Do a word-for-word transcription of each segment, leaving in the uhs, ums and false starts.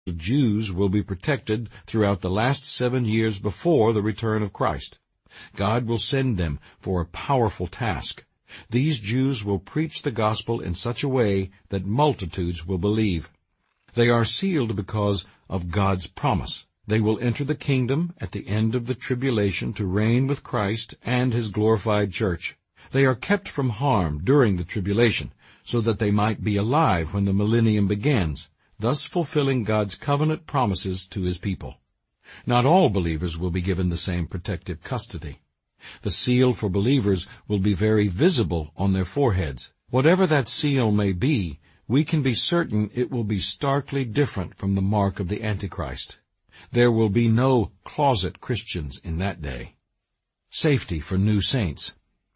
The Jews will be protected throughout the last seven years before the return of Christ. God will send them for a powerful task. These Jews will preach the gospel in such a way that multitudes will believe. They are sealed because of God's promise. They will enter the kingdom at the end of the tribulation to reign with Christ and his glorified church. They are kept from harm during the tribulation, so that they might be alive when the millennium begins, thus fulfilling God's covenant promises to his people. Not all believers will be given the same protective custody. The seal for believers will be very visible on their foreheads. Whatever that seal may be, we can be certain it will be starkly different from the mark of the Antichrist. There will be no closet Christians in that day. Safety for new saints.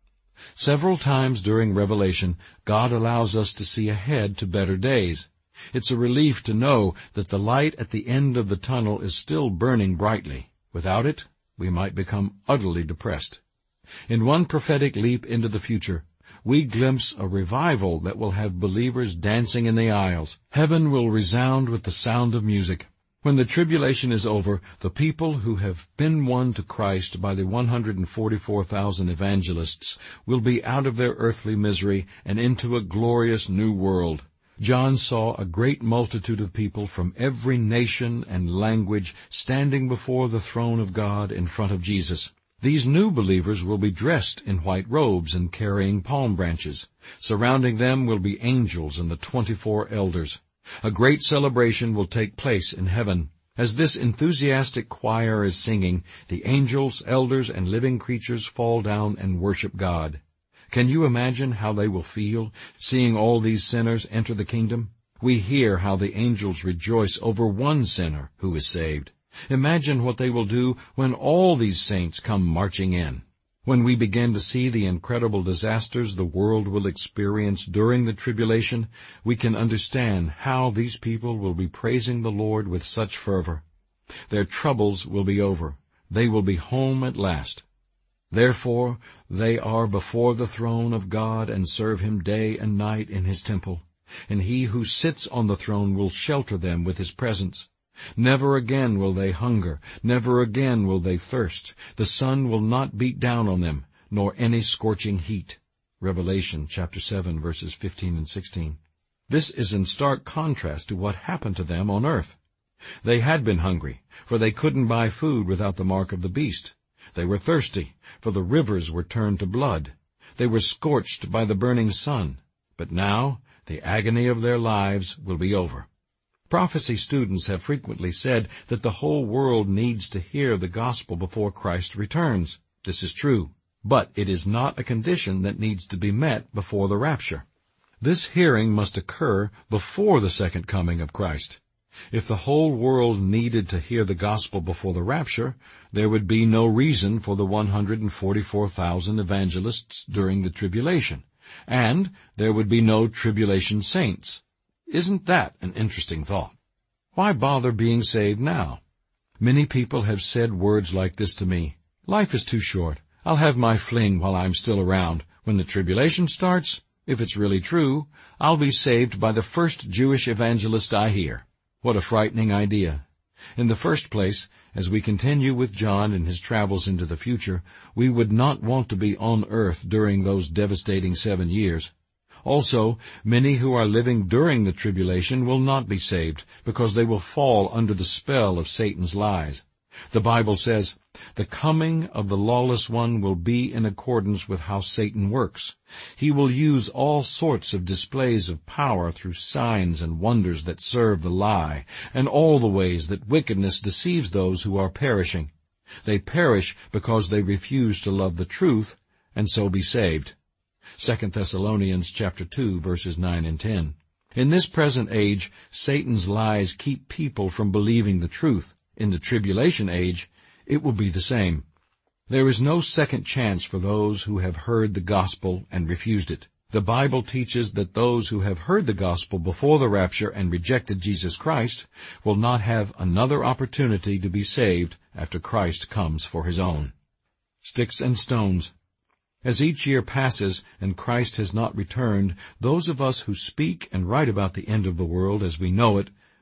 Several times during Revelation, God allows us to see ahead to better days. It's a relief to know that the light at the end of the tunnel is still burning brightly. Without it, we might become utterly depressed. In one prophetic leap into the future, we glimpse a revival that will have believers dancing in the aisles. Heaven will resound with the sound of music. When the tribulation is over, the people who have been won to Christ by the one hundred forty-four thousand evangelists will be out of their earthly misery and into a glorious new world. John saw a great multitude of people from every nation and language standing before the throne of God in front of Jesus. These new believers will be dressed in white robes and carrying palm branches. Surrounding them will be angels and the twenty-four elders. A great celebration will take place in heaven. As this enthusiastic choir is singing, the angels, elders, and living creatures fall down and worship God. Can you imagine how they will feel, seeing all these sinners enter the kingdom? We hear how the angels rejoice over one sinner who is saved. Imagine what they will do when all these saints come marching in. When we begin to see the incredible disasters the world will experience during the tribulation, we can understand how these people will be praising the Lord with such fervor. Their troubles will be over. They will be home at last. Therefore, they are before the throne of God and serve him day and night in his temple. And he who sits on the throne will shelter them with his presence. Never again will they hunger, never again will they thirst. The sun will not beat down on them, nor any scorching heat. Revelation chapter seven, verses fifteen and sixteen. This is in stark contrast to what happened to them on earth. They had been hungry, for they couldn't buy food without the mark of the beast. They were thirsty, for the rivers were turned to blood. They were scorched by the burning sun. But now the agony of their lives will be over. Prophecy students have frequently said that the whole world needs to hear the gospel before Christ returns. This is true, but it is not a condition that needs to be met before the rapture. This hearing must occur before the second coming of Christ. If the whole world needed to hear the gospel before the rapture, there would be no reason for the one hundred forty-four thousand evangelists during the tribulation, and there would be no tribulation saints. Isn't that an interesting thought? Why bother being saved now? Many people have said words like this to me. Life is too short. I'll have my fling while I'm still around. When the tribulation starts, if it's really true, I'll be saved by the first Jewish evangelist I hear. What a frightening idea. In the first place, as we continue with John in his travels into the future, we would not want to be on earth during those devastating seven years. Also, many who are living during the tribulation will not be saved, because they will fall under the spell of Satan's lies. The Bible says, "The coming of the lawless one will be in accordance with how Satan works. He will use all sorts of displays of power through signs and wonders that serve the lie, and all the ways that wickedness deceives those who are perishing. They perish because they refuse to love the truth, and so be saved." Second Thessalonians chapter two, verses nine and ten. In this present age, Satan's lies keep people from believing the truth. In the tribulation age, it will be the same. There is no second chance for those who have heard the gospel and refused it. The Bible teaches that those who have heard the gospel before the rapture and rejected Jesus Christ will not have another opportunity to be saved after Christ comes for his own. Sticks and stones. As each year passes and Christ has not returned, those of us who speak and write about the end of the world as we know it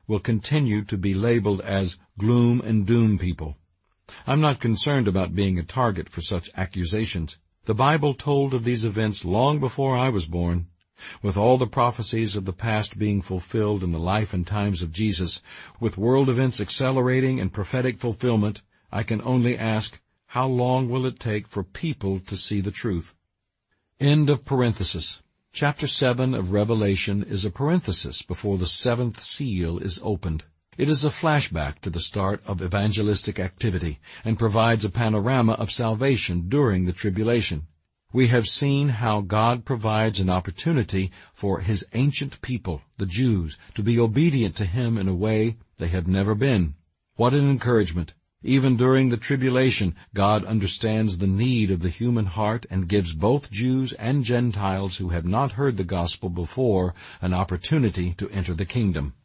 will continue to be labeled as gloom and doom people. I'm not concerned about being a target for such accusations. The Bible told of these events long before I was born. With all the prophecies of the past being fulfilled in the life and times of Jesus, with world events accelerating in prophetic fulfillment, I can only ask, how long will it take for people to see the truth? End of parenthesis. Chapter seven of Revelation is a parenthesis before the seventh seal is opened. It is a flashback to the start of evangelistic activity and provides a panorama of salvation during the tribulation. We have seen how God provides an opportunity for His ancient people, the Jews, to be obedient to Him in a way they have never been. What an encouragement! Even during the tribulation, God understands the need of the human heart and gives both Jews and Gentiles who have not heard the gospel before an opportunity to enter the kingdom.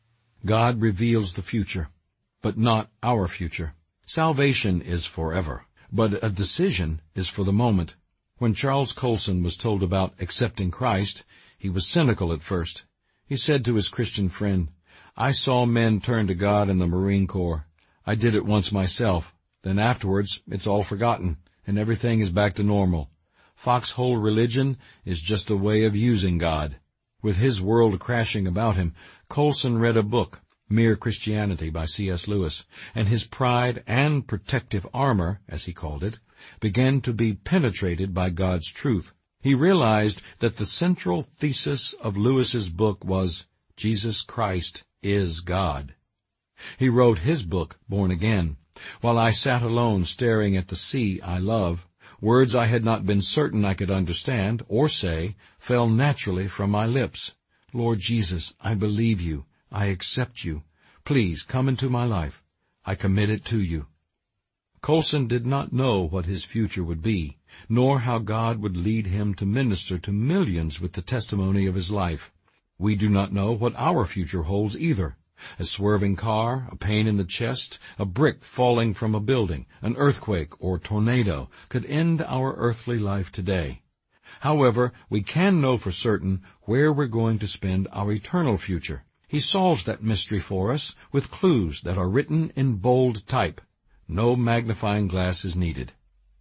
God reveals the future, but not our future. Salvation is forever, but a decision is for the moment. When Charles Colson was told about accepting Christ, he was cynical at first. He said to his Christian friend, "I saw men turn to God in the Marine Corps. I did it once myself. Then afterwards, it's all forgotten, and everything is back to normal. Foxhole religion is just a way of using God." With his world crashing about him, Colson read a book, Mere Christianity by C S Lewis, and his pride and protective armor, as he called it, began to be penetrated by God's truth. He realized that the central thesis of Lewis's book was, Jesus Christ is God. He wrote his book, Born Again. While I sat alone staring at the sea I love, words I had not been certain I could understand or say fell naturally from my lips. Lord Jesus, I believe you. I accept you. Please come into my life. I commit it to you. Colson did not know what his future would be, nor how God would lead him to minister to millions with the testimony of his life. We do not know what our future holds either. A swerving car, a pain in the chest, a brick falling from a building, an earthquake or tornado could end our earthly life today. However, we can know for certain where we're going to spend our eternal future. He solves that mystery for us with clues that are written in bold type. No magnifying glass is needed.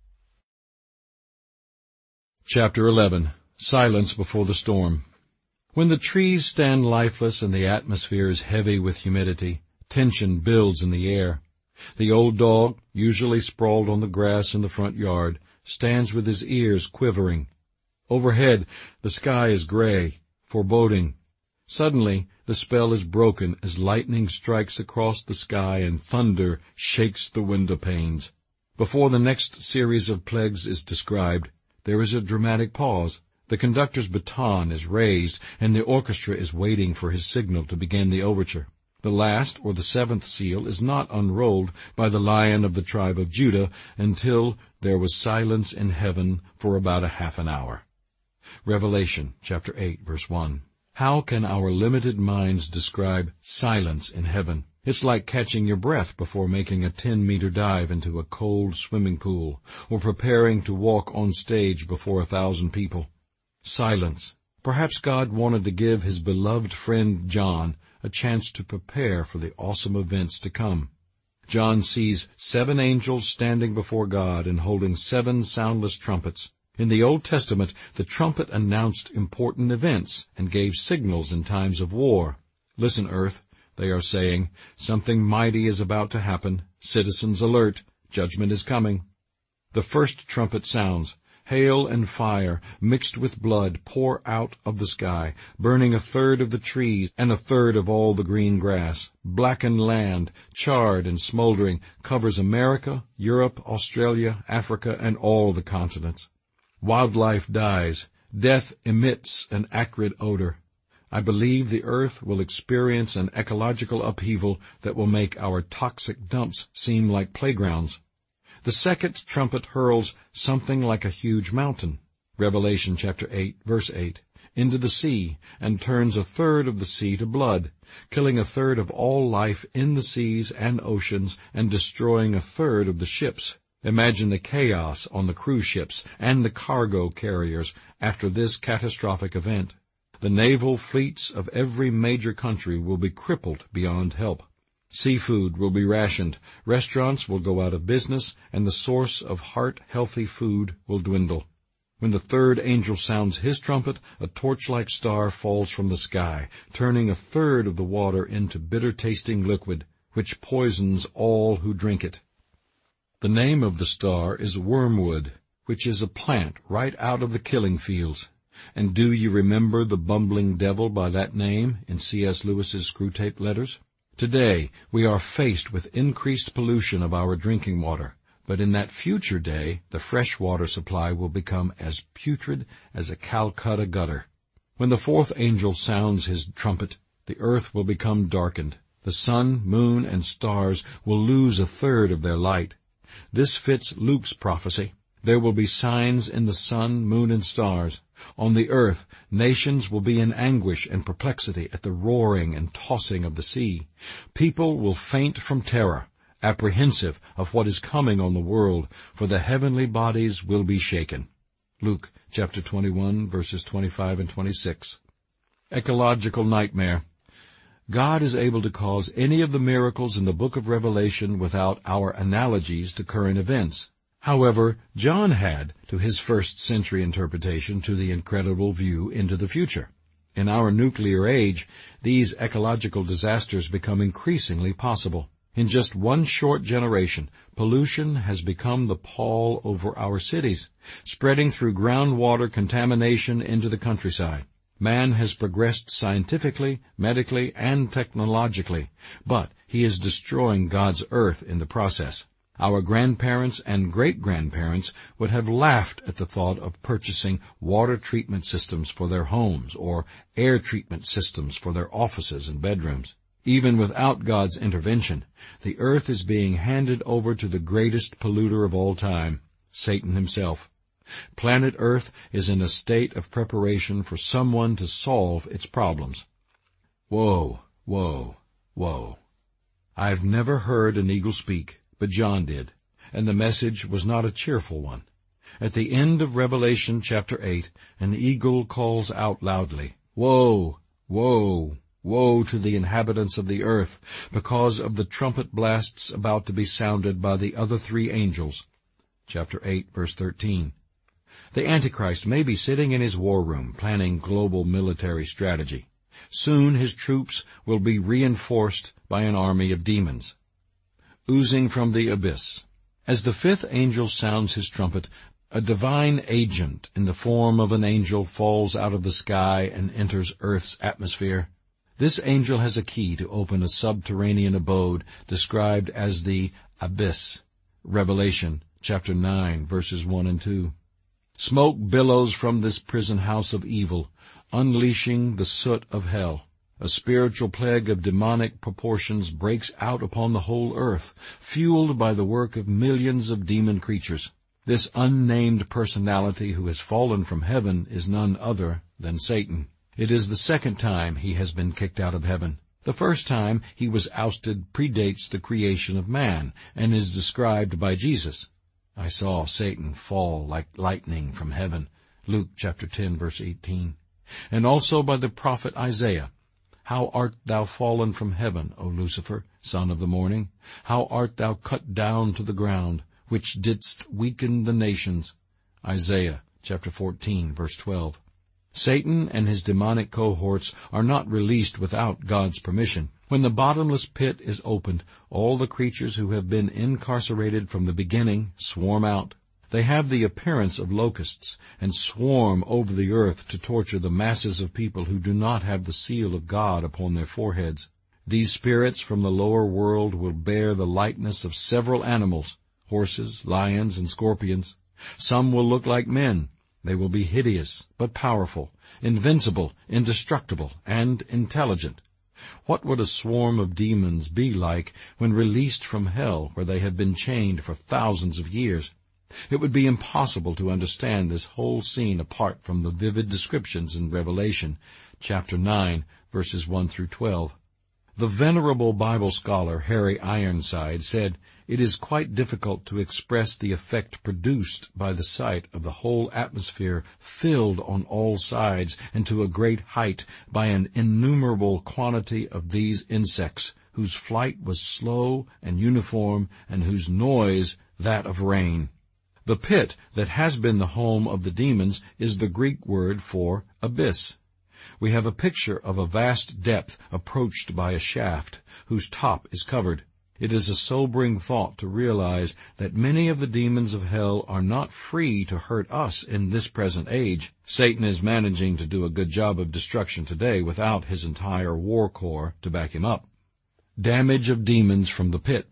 Chapter eleven. Silence before the storm. When the trees stand lifeless and the atmosphere is heavy with humidity, tension builds in the air. The old dog, usually sprawled on the grass in the front yard, stands with his ears quivering. Overhead, the sky is gray, foreboding. Suddenly, the spell is broken as lightning strikes across the sky and thunder shakes the window panes. Before the next series of plagues is described, there is a dramatic pause. The conductor's baton is raised, and the orchestra is waiting for his signal to begin the overture. The last, or the seventh seal, is not unrolled by the Lion of the tribe of Judah until there was silence in heaven for about a half an hour. Revelation, chapter eight, verse one. How can our limited minds describe silence in heaven? It's like catching your breath before making a ten-meter dive into a cold swimming pool, or preparing to walk on stage before a thousand people. Silence. Perhaps God wanted to give his beloved friend John a chance to prepare for the awesome events to come. John sees seven angels standing before God and holding seven soundless trumpets. In the Old Testament, the trumpet announced important events and gave signals in times of war. Listen, earth, they are saying, something mighty is about to happen. Citizens alert, judgment is coming. The first trumpet sounds. Hail and fire, mixed with blood, pour out of the sky, burning a third of the trees and a third of all the green grass. Blackened land, charred and smoldering, covers America, Europe, Australia, Africa, and all the continents. Wildlife dies. Death emits an acrid odor. I believe the earth will experience an ecological upheaval that will make our toxic dumps seem like playgrounds. The second trumpet hurls something like a huge mountain, Revelation chapter eight, verse eight, into the sea, and turns a third of the sea to blood, killing a third of all life in the seas and oceans, and destroying a third of the ships. Imagine the chaos on the cruise ships and the cargo carriers after this catastrophic event. The naval fleets of every major country will be crippled beyond help. Seafood will be rationed, restaurants will go out of business, and the source of heart-healthy food will dwindle. When the third angel sounds his trumpet, a torch-like star falls from the sky, turning a third of the water into bitter-tasting liquid, which poisons all who drink it. The name of the star is wormwood, which is a plant right out of the killing fields. And do you remember the bumbling devil by that name in C S Lewis's Screwtape Letters? Today, we are faced with increased pollution of our drinking water, but in that future day, the fresh water supply will become as putrid as a Calcutta gutter. When the fourth angel sounds his trumpet, the earth will become darkened. The sun, moon, and stars will lose a third of their light. This fits Luke's prophecy. There will be signs in the sun, moon, and stars. On the earth, nations will be in anguish and perplexity at the roaring and tossing of the sea. People will faint from terror, apprehensive of what is coming on the world, for the heavenly bodies will be shaken. Luke chapter twenty-one, verses twenty-five and twenty-six. Ecological nightmare. God is able to cause any of the miracles in the book of Revelation without our analogies to current events. However, John had, to his first-century interpretation, to the incredible view into the future. In our nuclear age, these ecological disasters become increasingly possible. In just one short generation, pollution has become the pall over our cities, spreading through groundwater contamination into the countryside. Man has progressed scientifically, medically, and technologically, but he is destroying God's earth in the process. Our grandparents and great-grandparents would have laughed at the thought of purchasing water treatment systems for their homes or air treatment systems for their offices and bedrooms. Even without God's intervention, the earth is being handed over to the greatest polluter of all time, Satan himself. Planet Earth is in a state of preparation for someone to solve its problems. Woe, woe, woe. I've never heard an eagle speak, but John did, and the message was not a cheerful one. At the end of Revelation chapter eight, an eagle calls out loudly, Woe, woe, woe to the inhabitants of the earth, because of the trumpet blasts about to be sounded by the other three angels. Chapter eight, verse thirteen. The Antichrist may be sitting in his war room planning global military strategy. Soon his troops will be reinforced by an army of demons. Oozing from the abyss. As the fifth angel sounds his trumpet, a divine agent in the form of an angel falls out of the sky and enters Earth's atmosphere. This angel has a key to open a subterranean abode described as the abyss. Revelation chapter nine, verses one and two. Smoke billows from this prison house of evil, unleashing the soot of hell. A spiritual plague of demonic proportions breaks out upon the whole earth, fueled by the work of millions of demon creatures. This unnamed personality who has fallen from heaven is none other than Satan. It is the second time he has been kicked out of heaven. The first time he was ousted predates the creation of man and is described by Jesus. I saw Satan fall like lightning from heaven. Luke chapter ten, verse eighteen. And also by the prophet Isaiah. How art thou fallen from heaven, O Lucifer, son of the morning? How art thou cut down to the ground, which didst weaken the nations? Isaiah chapter fourteen, verse twelve. Satan and his demonic cohorts are not released without God's permission. When the bottomless pit is opened, all the creatures who have been incarcerated from the beginning swarm out. They have the appearance of locusts and swarm over the earth to torture the masses of people who do not have the seal of God upon their foreheads. These spirits from the lower world will bear the likeness of several animals, horses, lions, and scorpions. Some will look like men. They will be hideous, but powerful, invincible, indestructible, and intelligent. What would a swarm of demons be like when released from hell, where they have been chained for thousands of years? It would be impossible to understand this whole scene apart from the vivid descriptions in Revelation chapter nine, verses one through twelve. The venerable Bible scholar Harry Ironside said, "It is quite difficult to express the effect produced by the sight of the whole atmosphere filled on all sides and to a great height by an innumerable quantity of these insects, whose flight was slow and uniform, and whose noise that of rain." The pit that has been the home of the demons is the Greek word for abyss. We have a picture of a vast depth approached by a shaft, whose top is covered. It is a sobering thought to realize that many of the demons of hell are not free to hurt us in this present age. Satan is managing to do a good job of destruction today without his entire war corps to back him up. Damage of demons from the pit.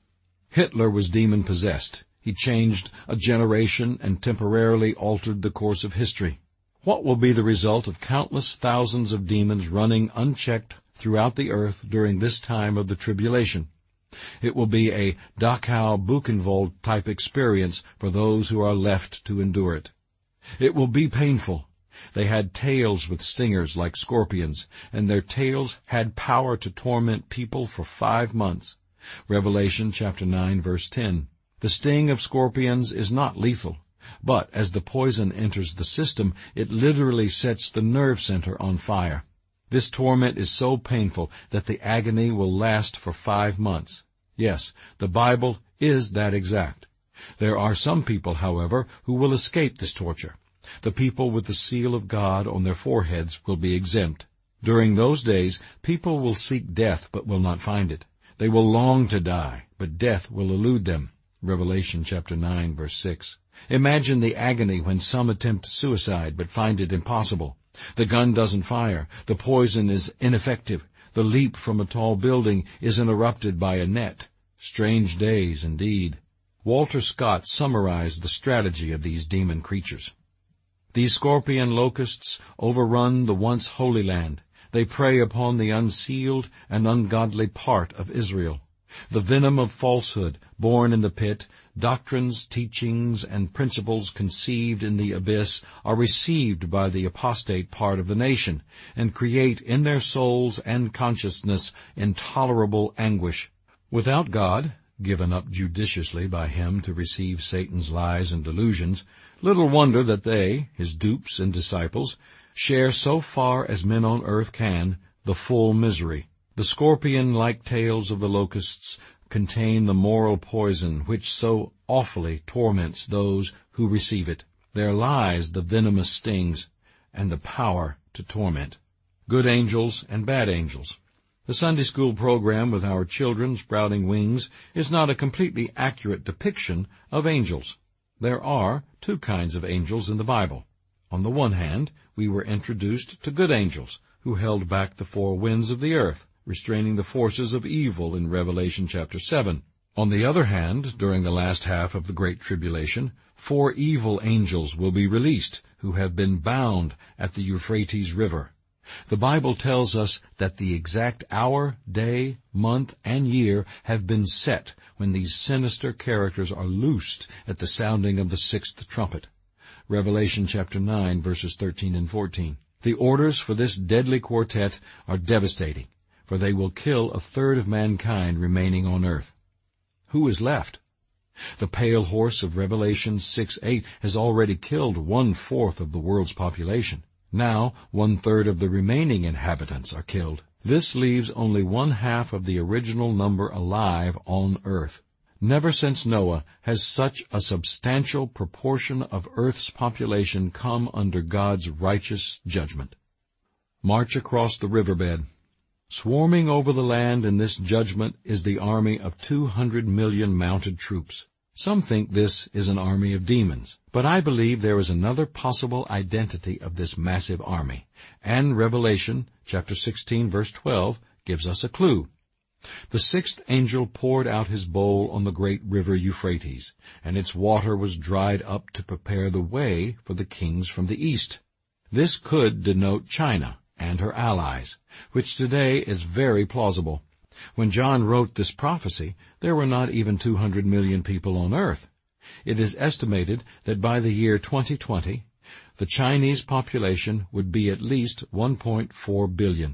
Hitler was demon-possessed. He changed a generation and temporarily altered the course of history. What will be the result of countless thousands of demons running unchecked throughout the earth during this time of the tribulation? It will be a Dachau Buchenwald type experience for those who are left to endure it. It will be painful. They had tails with stingers like scorpions, and their tails had power to torment people for five months. Revelation chapter nine, verse ten. The sting of scorpions is not lethal, but as the poison enters the system, it literally sets the nerve center on fire. This torment is so painful that the agony will last for five months. Yes, the Bible is that exact. There are some people, however, who will escape this torture. The people with the seal of God on their foreheads will be exempt. During those days, people will seek death but will not find it. They will long to die, but death will elude them. Revelation chapter nine, verse six. Imagine the agony when some attempt suicide but find it impossible. The gun doesn't fire. The poison is ineffective. The leap from a tall building is interrupted by a net. Strange days indeed. Walter Scott summarized the strategy of these demon creatures. These scorpion locusts overrun the once Holy Land. They prey upon the unsealed and ungodly part of Israel. The venom of falsehood born in the pit, doctrines, teachings, and principles conceived in the abyss are received by the apostate part of the nation and create in their souls and consciousness intolerable anguish. Without God, given up judiciously by him to receive Satan's lies and delusions, little wonder that they, his dupes and disciples, share so far as men on earth can the full misery. The scorpion-like tails of the locusts contain the moral poison which so awfully torments those who receive it. There lies the venomous stings and the power to torment. Good angels and bad angels. The Sunday school program with our children sprouting wings is not a completely accurate depiction of angels. There are two kinds of angels in the Bible. On the one hand, we were introduced to good angels who held back the four winds of the earth, restraining the forces of evil in Revelation chapter seven. On the other hand, during the last half of the Great Tribulation, four evil angels will be released who have been bound at the Euphrates River. The Bible tells us that the exact hour, day, month, and year have been set when these sinister characters are loosed at the sounding of the sixth trumpet. Revelation chapter nine, verses thirteen and fourteen. The orders for this deadly quartet are devastating, for they will kill a third of mankind remaining on earth. Who is left? The pale horse of Revelation six eight has already killed one-fourth of the world's population. Now one-third of the remaining inhabitants are killed. This leaves only one-half of the original number alive on earth. Never since Noah has such a substantial proportion of earth's population come under God's righteous judgment. March across the riverbed. Swarming over the land in this judgment is the army of two hundred million mounted troops. Some think this is an army of demons, but I believe there is another possible identity of this massive army, and Revelation chapter sixteen verse twelve gives us a clue. The sixth angel poured out his bowl on the great river Euphrates, and its water was dried up to prepare the way for the kings from the east. This could denote China and her allies, which today is very plausible. When John wrote this prophecy, there were not even two hundred million people on earth. It is estimated that by the year twenty twenty, the Chinese population would be at least one point four billion.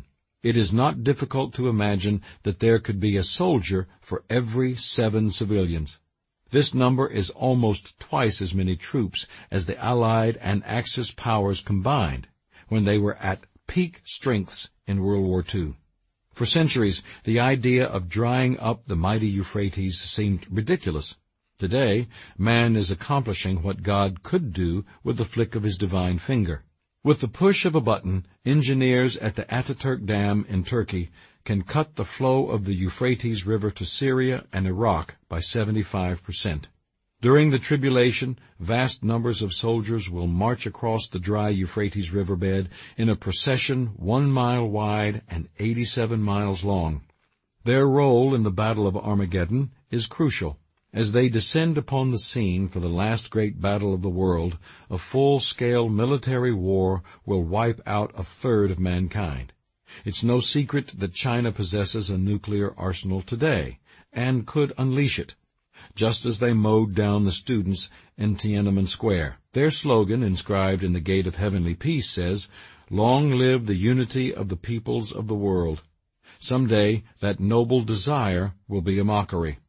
It is not difficult to imagine that there could be a soldier for every seven civilians. This number is almost twice as many troops as the Allied and Axis powers combined when they were at peak strengths in World War Two. For centuries, the idea of drying up the mighty Euphrates seemed ridiculous. Today, man is accomplishing what God could do with the flick of his divine finger. With the push of a button, engineers at the Ataturk Dam in Turkey can cut the flow of the Euphrates River to Syria and Iraq by seventy-five percent. During the tribulation, vast numbers of soldiers will march across the dry Euphrates riverbed in a procession one mile wide and eighty-seven miles long. Their role in the Battle of Armageddon is crucial. As they descend upon the scene for the last great battle of the world, a full-scale military war will wipe out a third of mankind. It's no secret that China possesses a nuclear arsenal today, and could unleash it, just as they mowed down the students in Tiananmen Square. Their slogan, inscribed in the Gate of Heavenly Peace, says, "Long live the unity of the peoples of the world." Someday, that noble desire will be a mockery.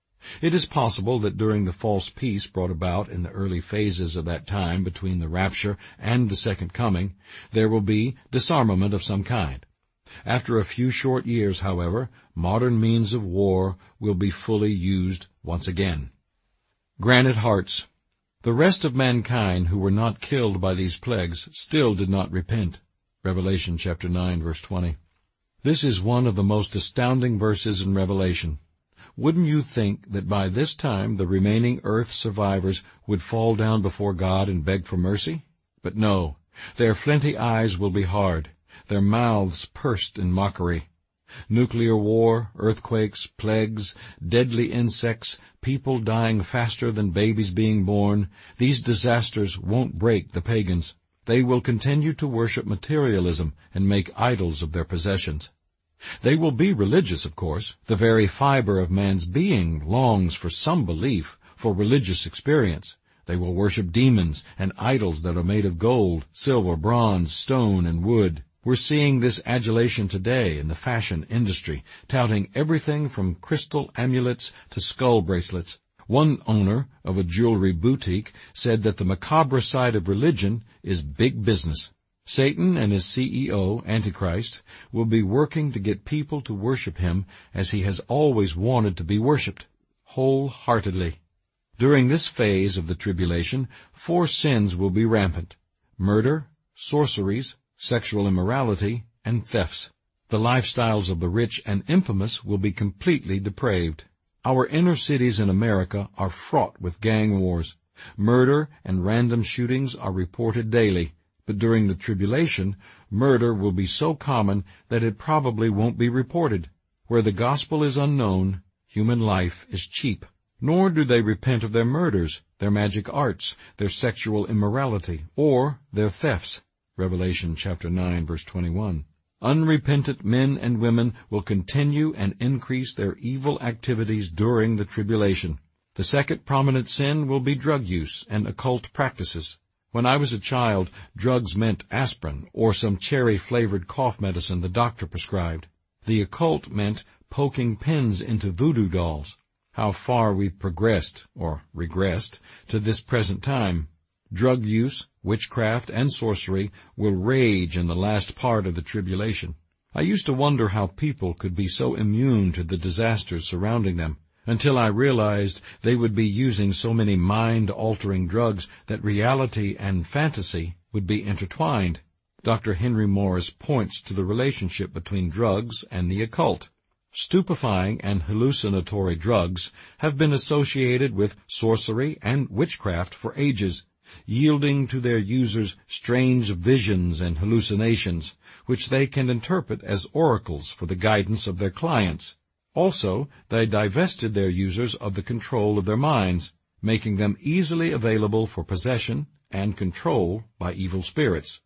It is possible that during the false peace brought about in the early phases of that time between the rapture and the second coming, there will be disarmament of some kind. After a few short years, however, modern means of war will be fully used once again. Granite hearts. The rest of mankind who were not killed by these plagues still did not repent. Revelation chapter nine, verse twenty. This is one of the most astounding verses in Revelation. Wouldn't you think that by this time the remaining earth survivors would fall down before God and beg for mercy? But no, their flinty eyes will be hard, their mouths pursed in mockery. Nuclear war, earthquakes, plagues, deadly insects, people dying faster than babies being born, these disasters won't break the pagans. They will continue to worship materialism and make idols of their possessions. They will be religious, of course. The very fiber of man's being longs for some belief, for religious experience. They will worship demons and idols that are made of gold, silver, bronze, stone, and wood. We're seeing this adulation today in the fashion industry, touting everything from crystal amulets to skull bracelets. One owner of a jewelry boutique said that the macabre side of religion is big business. Satan and his C E O, Antichrist, will be working to get people to worship him as he has always wanted to be worshipped, wholeheartedly. During this phase of the tribulation, four sins will be rampant: murder, sorceries, sexual immorality, and thefts. The lifestyles of the rich and infamous will be completely depraved. Our inner cities in America are fraught with gang wars. Murder and random shootings are reported daily. But during the tribulation, murder will be so common that it probably won't be reported. Where the gospel is unknown, human life is cheap. Nor do they repent of their murders, their magic arts, their sexual immorality, or their thefts. Revelation chapter nine, verse twenty-one. Unrepentant men and women will continue and increase their evil activities during the tribulation. The second prominent sin will be drug use and occult practices. When I was a child, drugs meant aspirin or some cherry-flavored cough medicine the doctor prescribed. The occult meant poking pins into voodoo dolls. How far we've progressed, or regressed, to this present time. Drug use, witchcraft, and sorcery will rage in the last part of the tribulation. I used to wonder how people could be so immune to the disasters surrounding them, until I realized they would be using so many mind-altering drugs that reality and fantasy would be intertwined. Doctor Henry Morris points to the relationship between drugs and the occult. Stupefying and hallucinatory drugs have been associated with sorcery and witchcraft for ages, yielding to their users strange visions and hallucinations, which they can interpret as oracles for the guidance of their clients. Also, they divested their users of the control of their minds, making them easily available for possession and control by evil spirits.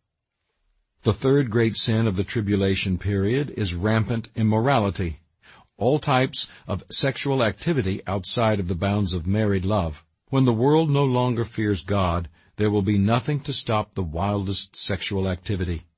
The third great sin of the tribulation period is rampant immorality, all types of sexual activity outside of the bounds of married love. When the world no longer fears God, there will be nothing to stop the wildest sexual activity.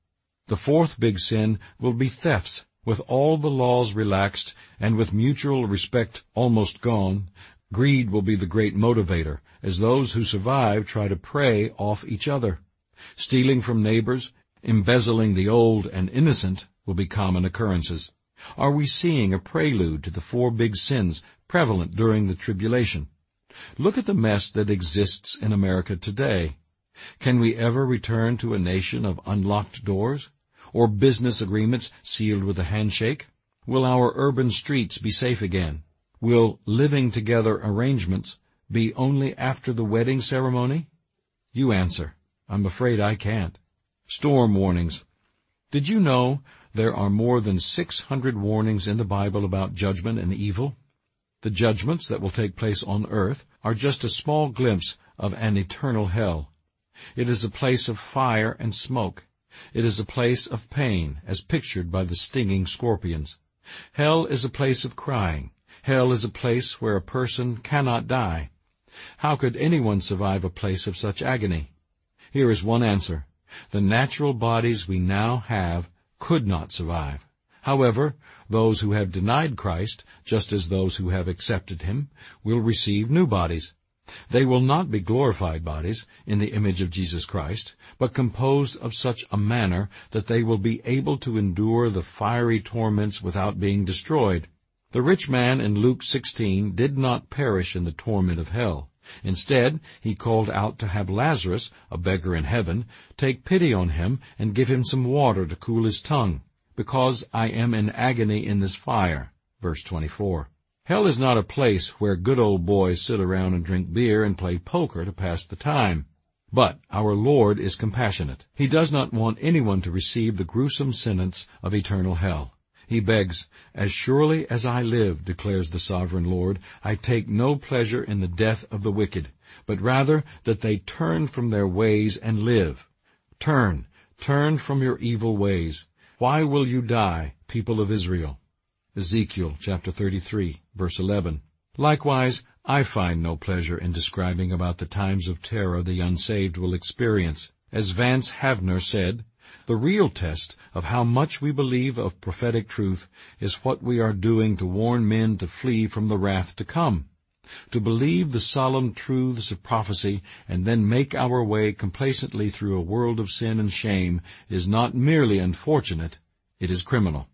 The fourth big sin will be thefts. With all the laws relaxed and with mutual respect almost gone, greed will be the great motivator, as those who survive try to prey off each other. Stealing from neighbors, embezzling the old and innocent will be common occurrences. Are we seeing a prelude to the four big sins prevalent during the tribulation? Look at the mess that exists in America today. Can we ever return to a nation of unlocked doors? Or business agreements sealed with a handshake? Will our urban streets be safe again? Will living together arrangements be only after the wedding ceremony? You answer. I'm afraid I can't. Storm warnings. Did you know there are more than six hundred warnings in the Bible about judgment and evil? The judgments that will take place on earth are just a small glimpse of an eternal hell. It is a place of fire and smoke. It is a place of pain, as pictured by the stinging scorpions. Hell is a place of crying. Hell is a place where a person cannot die. How could anyone survive a place of such agony? Here is one answer. The natural bodies we now have could not survive. However, those who have denied Christ, just as those who have accepted him, will receive new bodies. They will not be glorified bodies in the image of Jesus Christ, but composed of such a manner that they will be able to endure the fiery torments without being destroyed. The rich man in Luke sixteen did not perish in the torment of hell. Instead, he called out to have Lazarus, a beggar in heaven, take pity on him and give him some water to cool his tongue, because I am in agony in this fire. Verse twenty-four. Hell is not a place where good old boys sit around and drink beer and play poker to pass the time. But our Lord is compassionate. He does not want anyone to receive the gruesome sentence of eternal hell. He begs, "As surely as I live, declares the sovereign Lord, I take no pleasure in the death of the wicked, but rather that they turn from their ways and live." Turn, turn from your evil ways. Why will you die, people of Israel? Ezekiel chapter thirty-three, verse eleven. Likewise, I find no pleasure in describing about the times of terror the unsaved will experience. As Vance Havner said, the real test of how much we believe of prophetic truth is what we are doing to warn men to flee from the wrath to come. To believe the solemn truths of prophecy and then make our way complacently through a world of sin and shame is not merely unfortunate, it is criminal.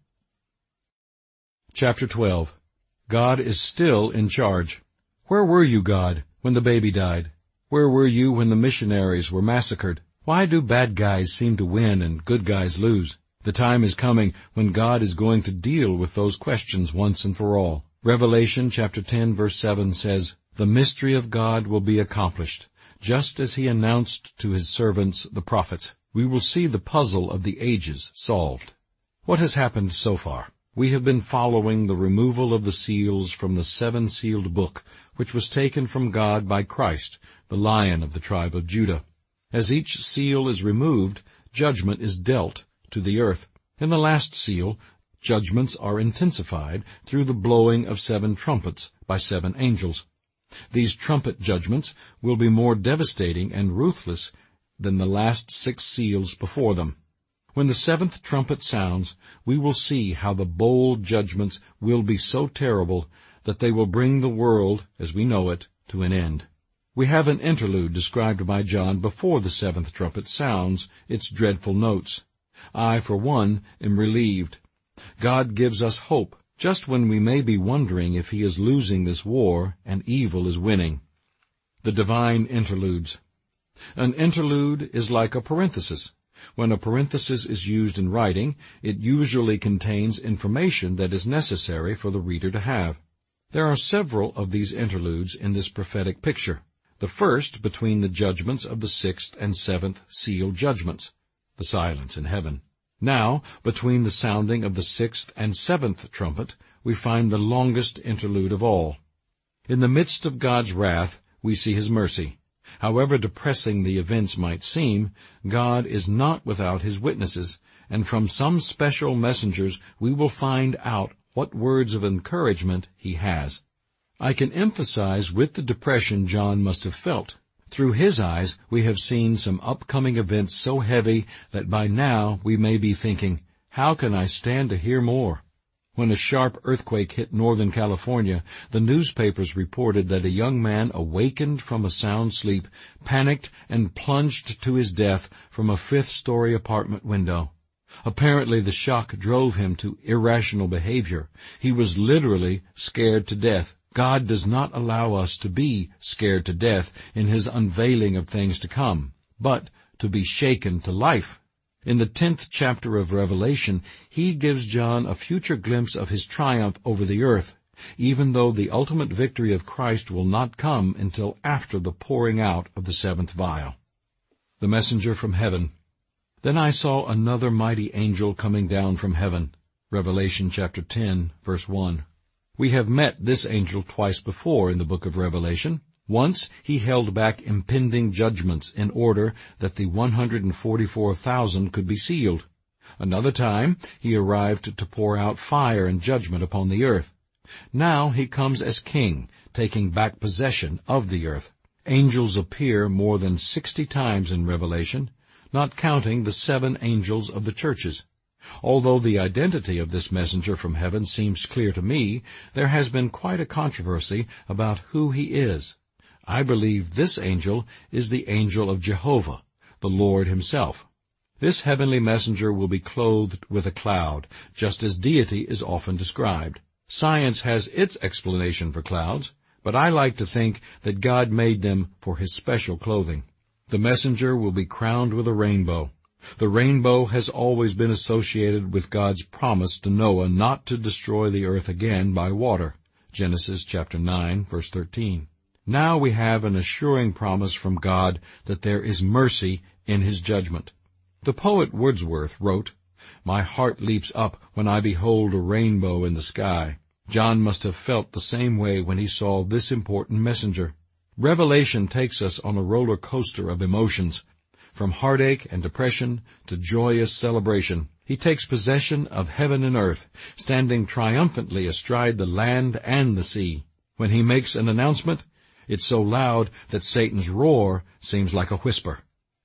Chapter twelve. God is still in charge. Where were you, God, when the baby died? Where were you when the missionaries were massacred? Why do bad guys seem to win and good guys lose? The time is coming when God is going to deal with those questions once and for all. Revelation chapter ten verse seven says, "The mystery of God will be accomplished, just as he announced to his servants the prophets." We will see the puzzle of the ages solved. What has happened so far? We have been following the removal of the seals from the seven-sealed book, which was taken from God by Christ, the Lion of the tribe of Judah. As each seal is removed, judgment is dealt to the earth. In the last seal, judgments are intensified through the blowing of seven trumpets by seven angels. These trumpet judgments will be more devastating and ruthless than the last six seals before them. When the seventh trumpet sounds, we will see how the bold judgments will be so terrible that they will bring the world, as we know it, to an end. We have an interlude described by John before the seventh trumpet sounds its dreadful notes. I, for one, am relieved. God gives us hope, just when we may be wondering if he is losing this war and evil is winning. The divine interludes. An interlude is like a parenthesis. When a parenthesis is used in writing, it usually contains information that is necessary for the reader to have. There are several of these interludes in this prophetic picture. The first between the judgments of the sixth and seventh seal judgments, the silence in heaven. Now, between the sounding of the sixth and seventh trumpet, we find the longest interlude of all. In the midst of God's wrath, we see his mercy. However depressing the events might seem, God is not without his witnesses, and from some special messengers we will find out what words of encouragement he has. I can emphasize with the depression John must have felt. Through his eyes, we have seen some upcoming events so heavy that by now we may be thinking, how can I stand to hear more? When a sharp earthquake hit Northern California, the newspapers reported that a young man awakened from a sound sleep, panicked, and plunged to his death from a fifth-story apartment window. Apparently the shock drove him to irrational behavior. He was literally scared to death. God does not allow us to be scared to death in his unveiling of things to come, but to be shaken to life. In the tenth chapter of Revelation, he gives John a future glimpse of his triumph over the earth, even though the ultimate victory of Christ will not come until after the pouring out of the seventh vial. The messenger from heaven. Then I saw another mighty angel coming down from heaven. Revelation chapter ten, verse one. We have met this angel twice before in the book of Revelation. Once he held back impending judgments in order that the one hundred forty-four thousand could be sealed. Another time he arrived to pour out fire and judgment upon the earth. Now he comes as king, taking back possession of the earth. Angels appear more than sixty times in Revelation, not counting the seven angels of the churches. Although the identity of this messenger from heaven seems clear to me, there has been quite a controversy about who he is. I believe this angel is the angel of Jehovah, the Lord himself. This heavenly messenger will be clothed with a cloud, just as deity is often described. Science has its explanation for clouds, but I like to think that God made them for his special clothing. The messenger will be crowned with a rainbow. The rainbow has always been associated with God's promise to Noah not to destroy the earth again by water. Genesis chapter nine, verse thirteen. Now we have an assuring promise from God that there is mercy in his judgment. The poet Wordsworth wrote, "My heart leaps up when I behold a rainbow in the sky." John must have felt the same way when he saw this important messenger. Revelation takes us on a roller coaster of emotions. From heartache and depression to joyous celebration, he takes possession of heaven and earth, standing triumphantly astride the land and the sea. When he makes an announcement, it's so loud that Satan's roar seems like a whisper.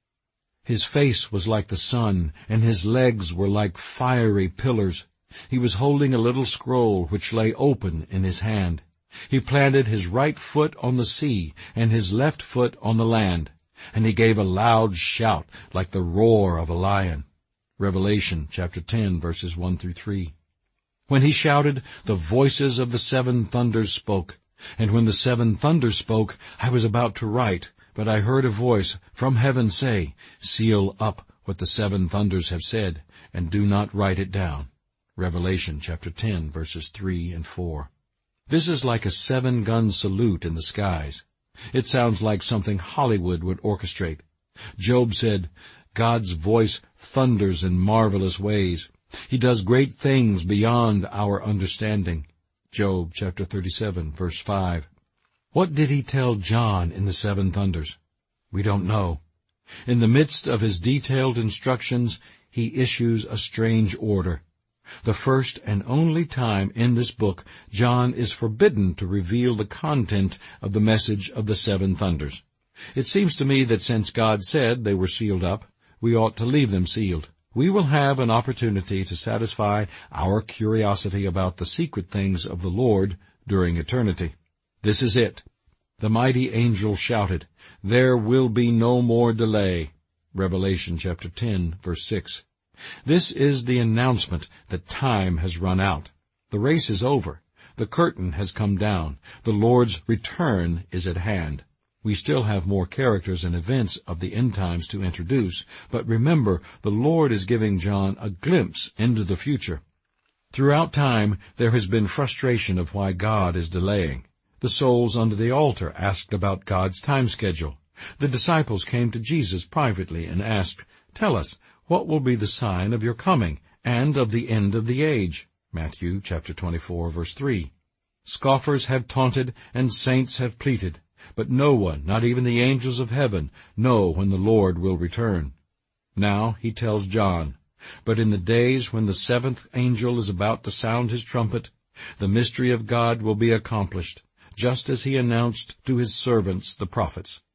His face was like the sun, and his legs were like fiery pillars. He was holding a little scroll which lay open in his hand. He planted his right foot on the sea and his left foot on the land, and he gave a loud shout like the roar of a lion. Revelation chapter ten, verses one through three. When he shouted, the voices of the seven thunders spoke. And when the seven thunders spoke, I was about to write, but I heard a voice from heaven say, "Seal up what the seven thunders have said, and do not write it down." Revelation chapter ten, verses three and four. This is like a seven-gun salute in the skies. It sounds like something Hollywood would orchestrate. Job said, "God's voice thunders in marvelous ways. He does great things beyond our understanding." Job chapter thirty-seven, verse five. What did he tell John in the seven thunders? We don't know. In the midst of his detailed instructions, he issues a strange order. The first and only time in this book, John is forbidden to reveal the content of the message of the seven thunders. It seems to me that since God said they were sealed up, we ought to leave them sealed. We will have an opportunity to satisfy our curiosity about the secret things of the Lord during eternity. This is it. The mighty angel shouted, "There will be no more delay." Revelation chapter ten, verse six. This is the announcement that time has run out. The race is over. The curtain has come down. The Lord's return is at hand. We still have more characters and events of the end times to introduce, but remember, the Lord is giving John a glimpse into the future. Throughout time, there has been frustration of why God is delaying. The souls under the altar asked about God's time schedule. The disciples came to Jesus privately and asked, "Tell us, what will be the sign of your coming and of the end of the age?" Matthew chapter twenty-four, verse three. Scoffers have taunted and saints have pleaded, but no one, not even the angels of heaven, know when the Lord will return. Now he tells John, "But in the days when the seventh angel is about to sound his trumpet, the mystery of God will be accomplished, just as he announced to his servants the prophets."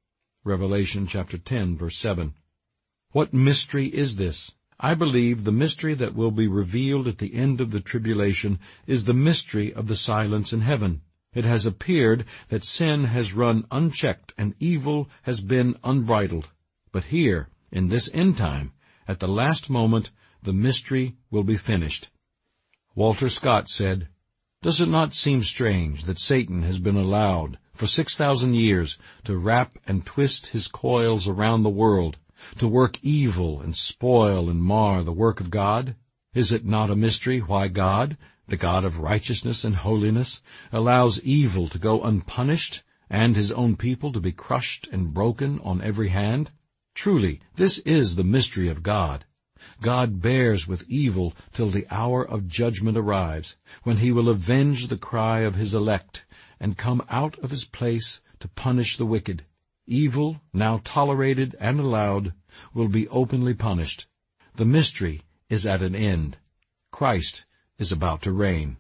Revelation chapter ten, verse seven. What mystery is this? I believe the mystery that will be revealed at the end of the tribulation is the mystery of the silence in heaven. It has appeared that sin has run unchecked and evil has been unbridled. But here, in this end time, at the last moment, the mystery will be finished. Walter Scott said, "Does it not seem strange that Satan has been allowed for six thousand years to wrap and twist his coils around the world, to work evil and spoil and mar the work of God? Is it not a mystery why God, the God of righteousness and holiness, allows evil to go unpunished and his own people to be crushed and broken on every hand? Truly, this is the mystery of God. God bears with evil till the hour of judgment arrives, when he will avenge the cry of his elect and come out of his place to punish the wicked. Evil, now tolerated and allowed, will be openly punished. The mystery is at an end. Christ is about to reign."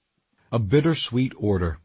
A bittersweet order.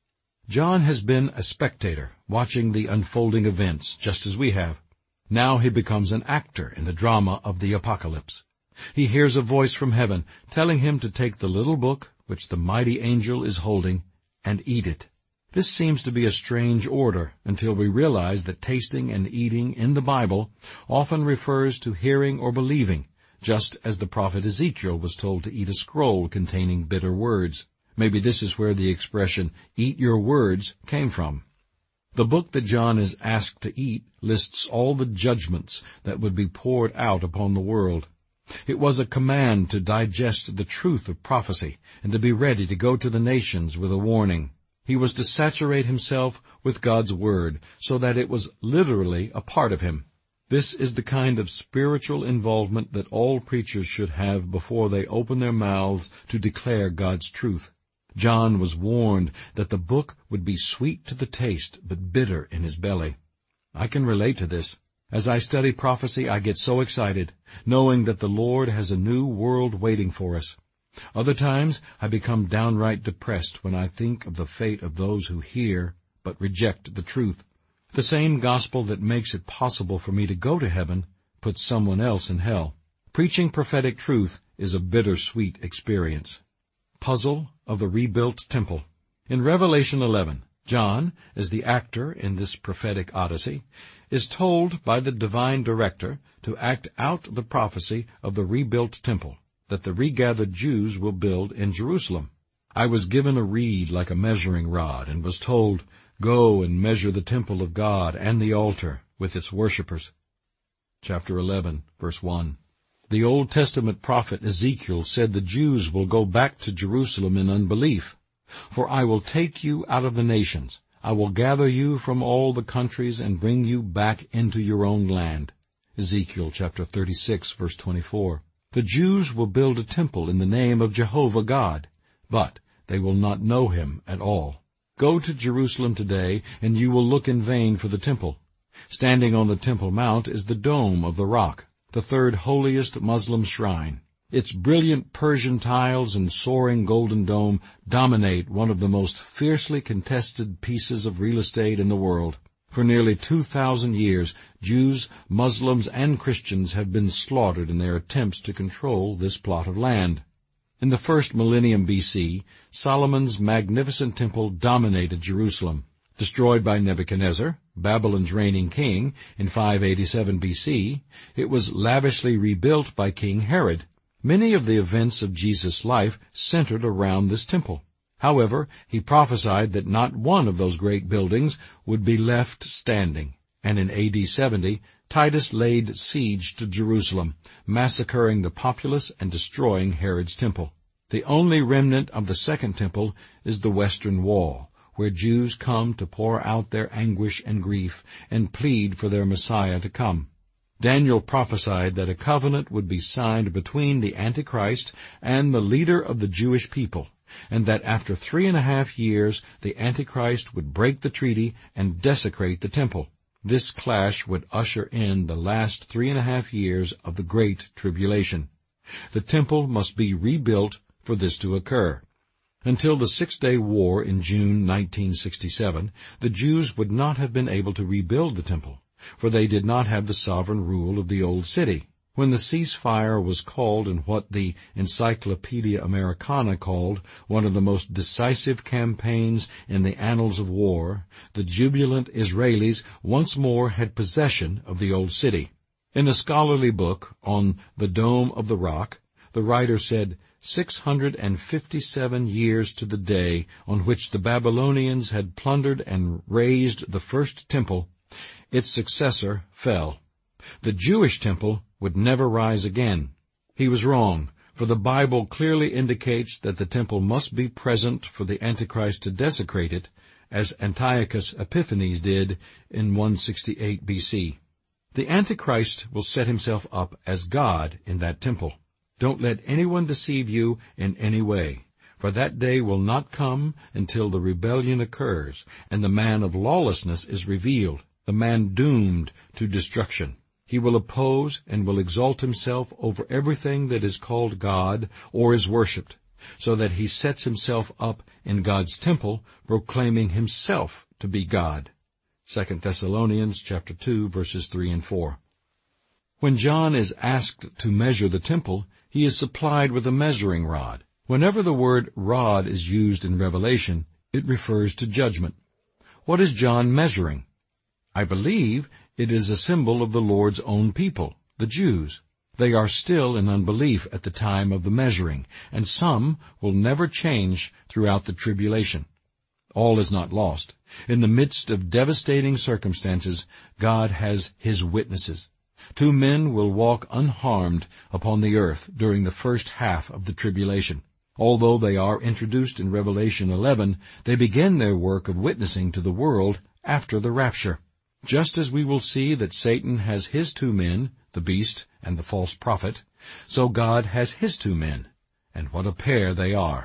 John has been a spectator, watching the unfolding events, just as we have. Now he becomes an actor in the drama of the apocalypse. He hears a voice from heaven telling him to take the little book, which the mighty angel is holding, and eat it. This seems to be a strange order until we realize that tasting and eating in the Bible often refers to hearing or believing, just as the prophet Ezekiel was told to eat a scroll containing bitter words. Maybe this is where the expression, "eat your words," came from. The book that John is asked to eat lists all the judgments that would be poured out upon the world. It was a command to digest the truth of prophecy and to be ready to go to the nations with a warning. He was to saturate himself with God's Word so that it was literally a part of him. This is the kind of spiritual involvement that all preachers should have before they open their mouths to declare God's truth. John was warned that the book would be sweet to the taste, but bitter in his belly. I can relate to this. As I study prophecy, I get so excited, knowing that the Lord has a new world waiting for us. Other times, I become downright depressed when I think of the fate of those who hear but reject the truth. The same gospel that makes it possible for me to go to heaven puts someone else in hell. Preaching prophetic truth is a bittersweet experience. Puzzle of the rebuilt temple. In Revelation eleven, John, as the actor in this prophetic odyssey, is told by the divine director to act out the prophecy of the rebuilt temple that the regathered Jews will build in Jerusalem. I was given a reed like a measuring rod and was told, "Go and measure the temple of God and the altar with its worshippers." Chapter eleven, verse one. The Old Testament prophet Ezekiel said the Jews will go back to Jerusalem in unbelief. "For I will take you out of the nations. I will gather you from all the countries and bring you back into your own land." Ezekiel chapter thirty-six, verse twenty-four. The Jews will build a temple in the name of Jehovah God, but they will not know him at all. Go to Jerusalem today, and you will look in vain for the temple. Standing on the Temple Mount is the Dome of the Rock, the third holiest Muslim shrine. Its brilliant Persian tiles and soaring golden dome dominate one of the most fiercely contested pieces of real estate in the world. For nearly two thousand years, Jews, Muslims, and Christians have been slaughtered in their attempts to control this plot of land. In the first millennium B C, Solomon's magnificent temple dominated Jerusalem. Destroyed by Nebuchadnezzar, Babylon's reigning king, in five eighty-seven B C, it was lavishly rebuilt by King Herod. Many of the events of Jesus' life centered around this temple. However, he prophesied that not one of those great buildings would be left standing, and in A D seventy, Titus laid siege to Jerusalem, massacring the populace and destroying Herod's temple. The only remnant of the second temple is the Western Wall, where Jews come to pour out their anguish and grief and plead for their Messiah to come. Daniel prophesied that a covenant would be signed between the Antichrist and the leader of the Jewish people, and that after three and a half years the Antichrist would break the treaty and desecrate the temple. This clash would usher in the last three and a half years of the Great Tribulation. The temple must be rebuilt for this to occur. Until the Six-Day War in June nineteen sixty-seven, the Jews would not have been able to rebuild the temple, for they did not have the sovereign rule of the old city. When the ceasefire was called in what the Encyclopedia Americana called one of the most decisive campaigns in the annals of war, the jubilant Israelis once more had possession of the old city. In a scholarly book on the Dome of the Rock, the writer said, six hundred fifty-seven years to the day on which the Babylonians had plundered and razed the first temple, its successor fell. The Jewish temple would never rise again. He was wrong, for the Bible clearly indicates that the temple must be present for the Antichrist to desecrate it, as Antiochus Epiphanes did in one sixty-eight B C. The Antichrist will set himself up as God in that temple. Don't let anyone deceive you in any way, for that day will not come until the rebellion occurs, and the man of lawlessness is revealed, the man doomed to destruction. He will oppose and will exalt himself over everything that is called God or is worshipped, so that he sets himself up in God's temple, proclaiming himself to be God. Second Thessalonians chapter two, verses three and four. When John is asked to measure the temple, he is supplied with a measuring rod. Whenever the word rod is used in Revelation, it refers to judgment. What is John measuring? I believe it is a symbol of the Lord's own people, the Jews. They are still in unbelief at the time of the measuring, and some will never change throughout the tribulation. All is not lost. In the midst of devastating circumstances, God has His witnesses. Two men will walk unharmed upon the earth during the first half of the tribulation. Although they are introduced in Revelation eleven, they begin their work of witnessing to the world after the rapture. Just as we will see that Satan has his two men, the beast and the false prophet, so God has His two men, and what a pair they are.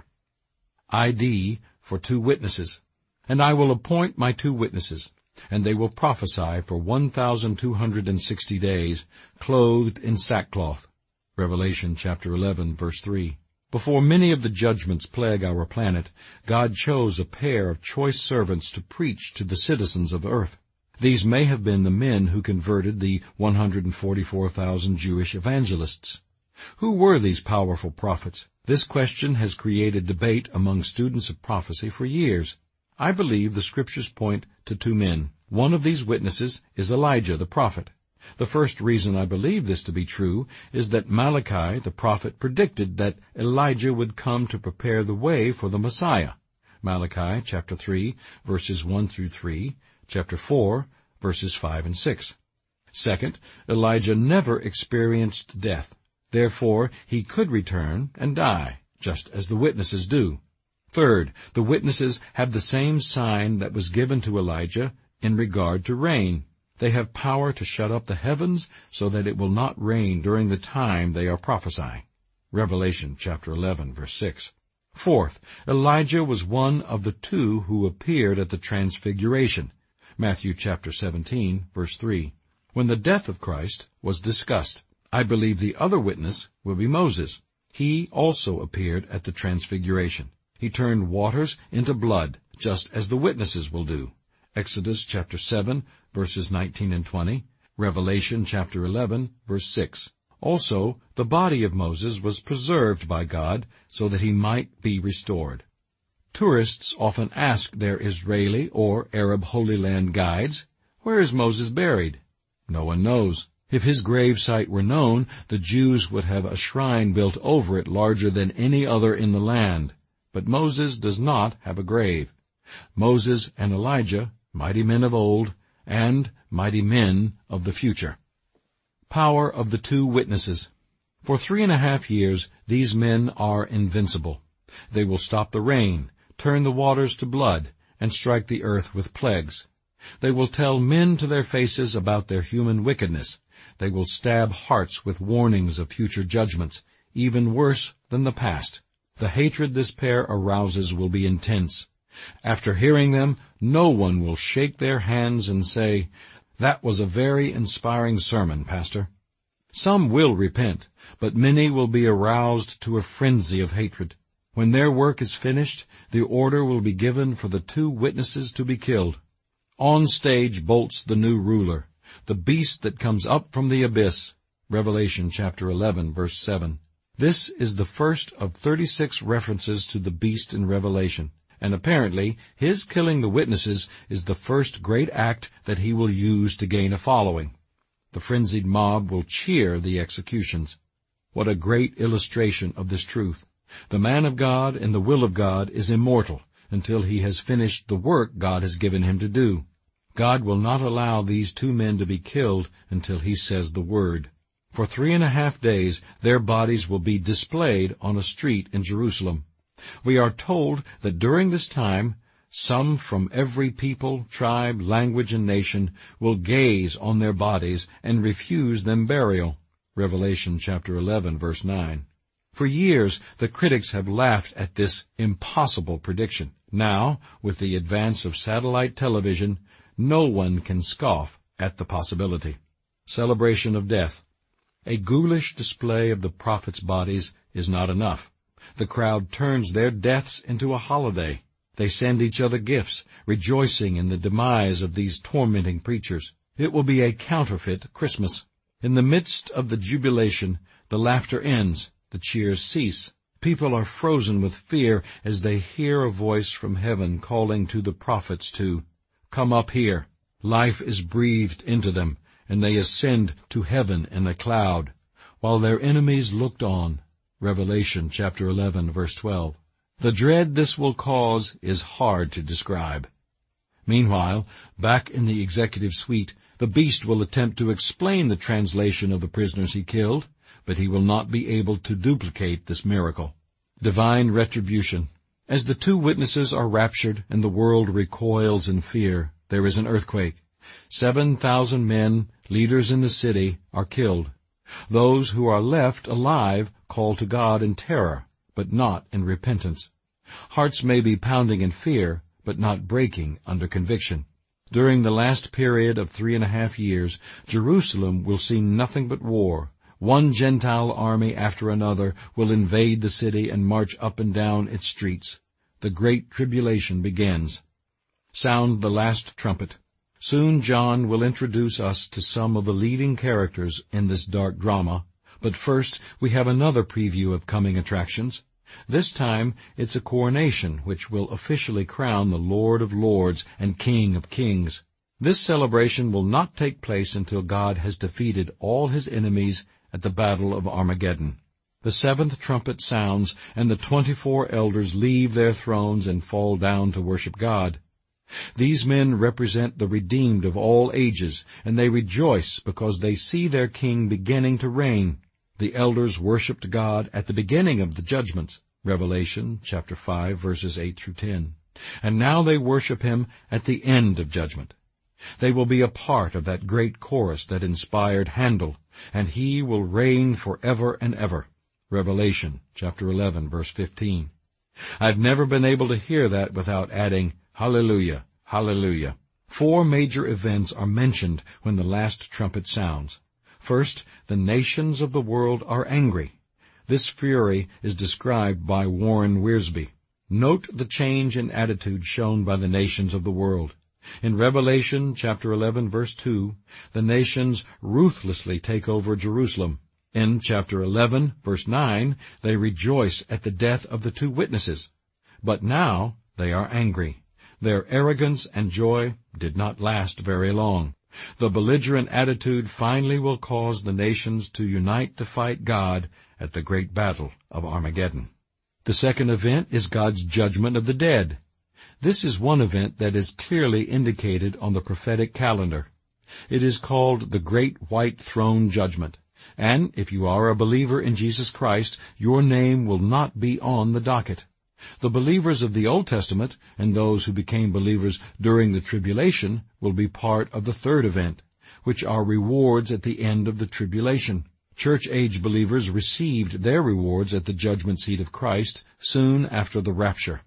I D for two witnesses. And I will appoint my two witnesses, and they will prophesy for one thousand two hundred and sixty days, clothed in sackcloth. Revelation chapter eleven, verse three. Before many of the judgments plague our planet, God chose a pair of choice servants to preach to the citizens of earth. These may have been the men who converted the one hundred forty-four thousand Jewish evangelists. Who were these powerful prophets? This question has created debate among students of prophecy for years. I believe the Scriptures point to two men. One of these witnesses is Elijah the prophet. The first reason I believe this to be true is that Malachi the prophet predicted that Elijah would come to prepare the way for the Messiah. Malachi chapter three, verses one through three, chapter four, verses five and six. Second, Elijah never experienced death. Therefore, he could return and die, just as the witnesses do. Third, the witnesses have the same sign that was given to Elijah in regard to rain. They have power to shut up the heavens so that it will not rain during the time they are prophesying. Revelation chapter eleven, verse six. Fourth, Elijah was one of the two who appeared at the Transfiguration. Matthew chapter seventeen, verse three. When the death of Christ was discussed, I believe the other witness will be Moses. He also appeared at the Transfiguration. He turned waters into blood, just as the witnesses will do. Exodus chapter seven, verses nineteen and twenty, Revelation chapter eleven, verse six. Also, the body of Moses was preserved by God so that he might be restored. Tourists often ask their Israeli or Arab Holy Land guides, where is Moses buried? No one knows. If his grave site were known, the Jews would have a shrine built over it larger than any other in the land. But Moses does not have a grave. Moses and Elijah, mighty men of old, and mighty men of the future. Power of the two witnesses. For three and a half years, these men are invincible. They will stop the rain, turn the waters to blood, and strike the earth with plagues. They will tell men to their faces about their human wickedness. They will stab hearts with warnings of future judgments, even worse than the past. The hatred this pair arouses will be intense. After hearing them, no one will shake their hands and say, "That was a very inspiring sermon, Pastor." Some will repent, but many will be aroused to a frenzy of hatred. When their work is finished, the order will be given for the two witnesses to be killed. On stage bolts the new ruler. the beast that comes up from the abyss, Revelation chapter eleven, verse seven. This is the first of thirty-six references to the beast in Revelation, and apparently his killing the witnesses is the first great act that he will use to gain a following. The frenzied mob will cheer the executions. What a great illustration of this truth. The man of God in the will of God is immortal until he has finished the work God has given him to do. God will not allow these two men to be killed until he says the word. For three and a half days their bodies will be displayed on a street in Jerusalem. We are told that during this time some from every people, tribe, language, and nation will gaze on their bodies and refuse them burial. Revelation chapter eleven, verse nine. For years the critics have laughed at this impossible prediction. Now, with the advance of satellite television, no one can scoff at the possibility. Celebration of death. A ghoulish display of the prophets' bodies is not enough. The crowd turns their deaths into a holiday. They send each other gifts, rejoicing in the demise of these tormenting preachers. It will be a counterfeit Christmas. In the midst of the jubilation, the laughter ends, the cheers cease. People are frozen with fear as they hear a voice from heaven calling to the prophets to come up here. Life is breathed into them, and they ascend to heaven in a cloud, while their enemies looked on. Revelation chapter eleven, verse twelve. The dread this will cause is hard to describe. Meanwhile, back in the executive suite, the beast will attempt to explain the translation of the prisoners he killed, but he will not be able to duplicate this miracle. Divine retribution. As the two witnesses are raptured and the world recoils in fear, there is an earthquake. Seven thousand men, leaders in the city, are killed. Those who are left alive call to God in terror, but not in repentance. Hearts may be pounding in fear, but not breaking under conviction. During the last period of three and a half years, Jerusalem will see nothing but war. One Gentile army after another will invade the city and march up and down its streets. The great tribulation begins. Sound the last trumpet. Soon John will introduce us to some of the leading characters in this dark drama, but first we have another preview of coming attractions. This time it's a coronation which will officially crown the Lord of Lords and King of Kings. This celebration will not take place until God has defeated all his enemies at the Battle of Armageddon. The seventh trumpet sounds, and the twenty-four elders leave their thrones and fall down to worship God. These men represent the redeemed of all ages, and they rejoice because they see their king beginning to reign. The elders worshipped God at the beginning of the judgments, Revelation chapter five, verses eight through ten. And now they worship him at the end of judgment. They will be a part of that great chorus that inspired Handel, and he will reign forever and ever. Revelation chapter eleven, verse fifteen. I've never been able to hear that without adding, Hallelujah, hallelujah. Four major events are mentioned when the last trumpet sounds. First, the nations of the world are angry. This fury is described by Warren Wiersbe. Note the change in attitude shown by the nations of the world. In Revelation chapter eleven, verse two, the nations ruthlessly take over Jerusalem. In chapter eleven, verse nine, they rejoice at the death of the two witnesses. But now they are angry. Their arrogance and joy did not last very long. The belligerent attitude finally will cause the nations to unite to fight God at the great battle of Armageddon. The second event is God's judgment of the dead. This is one event that is clearly indicated on the prophetic calendar. It is called the Great White Throne Judgment, and if you are a believer in Jesus Christ, your name will not be on the docket. The believers of the Old Testament and those who became believers during the tribulation will be part of the third event, which are rewards at the end of the tribulation. Church-age believers received their rewards at the judgment seat of Christ soon after the rapture.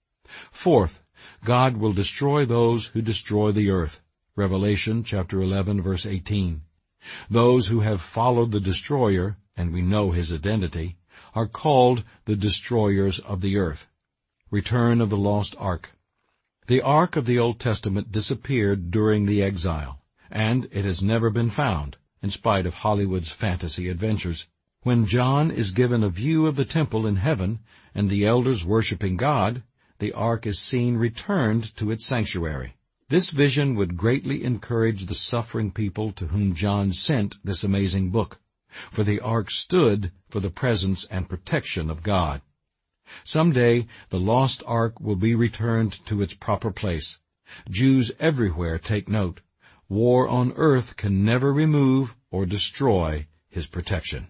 Fourth, God will destroy those who destroy the earth. Revelation chapter eleven, verse eighteen. Those who have followed the destroyer, and we know his identity, are called the destroyers of the earth. Return of the lost ark. The ark of the Old Testament disappeared during the exile, and it has never been found, in spite of Hollywood's fantasy adventures. When John is given a view of the temple in heaven and the elders worshiping God, the ark is seen returned to its sanctuary. This vision would greatly encourage the suffering people to whom John sent this amazing book, for the ark stood for the presence and protection of God. Someday the lost ark will be returned to its proper place. Jews everywhere take note. War on earth can never remove or destroy his protection.